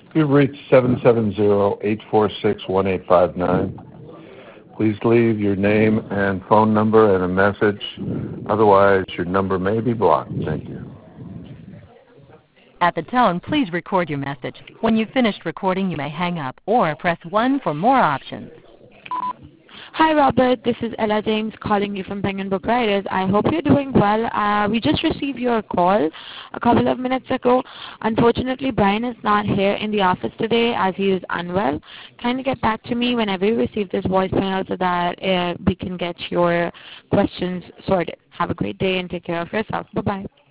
You've reached 770-846-1859. Please leave your name and phone number and a message. Otherwise, your number may be blocked. Thank you. At the tone, please record your message. When you've finished recording, you may hang up or press 1 for more options. Hi, Robert. This is Ella James calling you from Penguin Book Writers. I hope you're doing well. We just received your call a couple of minutes ago. Unfortunately, Brian is not here in the office today as he is unwell. Kindly get back to me whenever you receive this voicemail so that we can get your questions sorted. Have a great day and take care of yourself. Bye-bye.